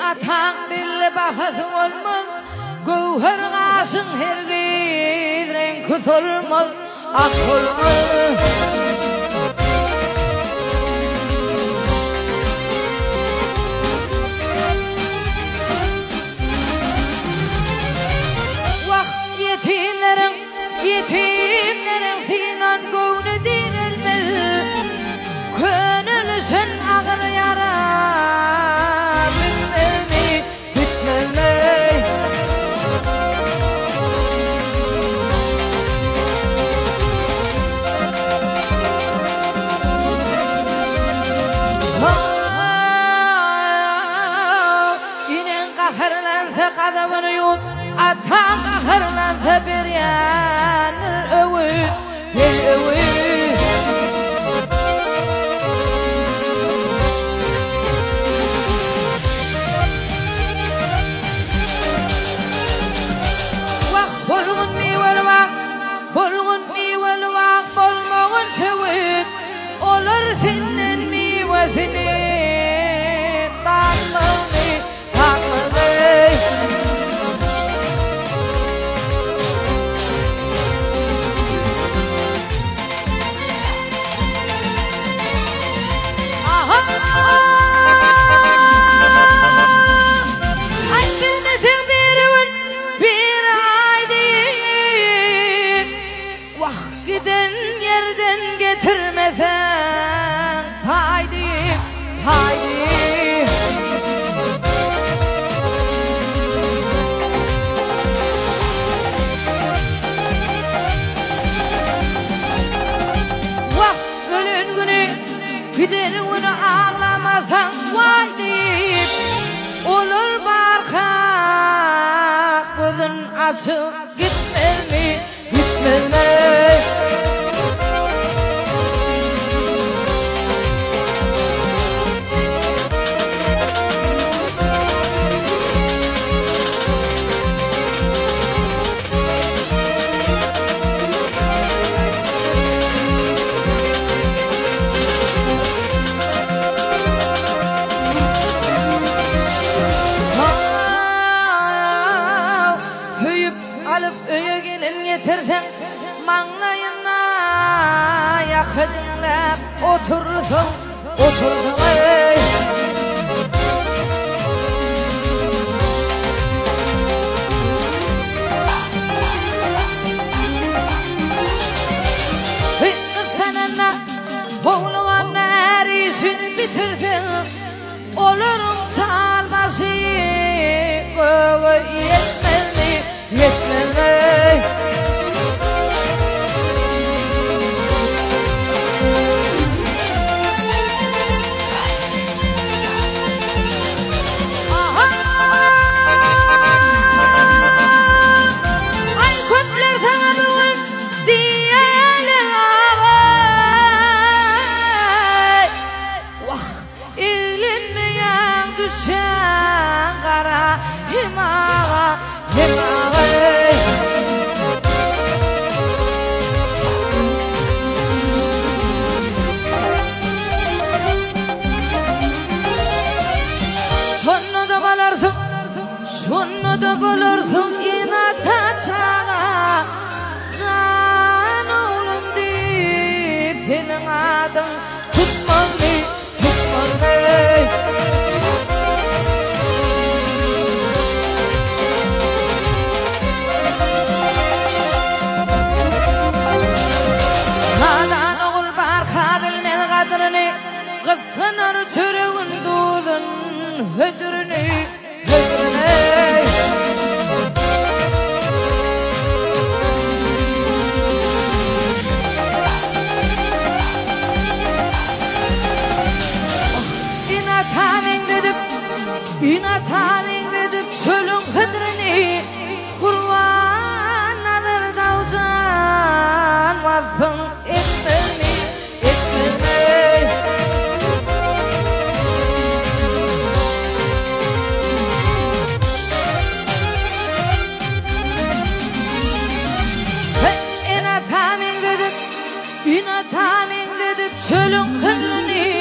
atan belli bakasın olmaz. Gövher gasın her gidren küs olmaz. Ak olmaz. Yetimlerin filan gönlü dinilmez. Gönül sen ağır yara bitmez mi, bitmez mi? İnen kahırlansa kadavını yut, atan kahırlansa bir yanır öğü, bir öğü. Vak bolgun mivel vak, bolgun mivel vak, bolmağın tevit, olur senin mivesini. Giden yerden getirmesen haydi, haydi. Vah ölün günü gider günü ağlamasan vay deyip olur barka gözün açık gitmez mi, gitmez mi? Öye gelin yetersen mağlayına yakınlap oturursun, oturursun ey. Seninle oğlumun her işini bitirsin, olurum çalması yetmez mi, yetmez mi? Himağa, himağa. Şunu da bulursun inata çağa, can oğlum deyip senin adın tutmaz mı, tutmaz mı? Kızsınır çürüğün dudun hüdürünü, hüdürünü. İnatamin dedip çölün hüdürünü, kurbanladır davcan vazfın etmez mi, etmez mi? İnatamin dedip çölün hüdürünü,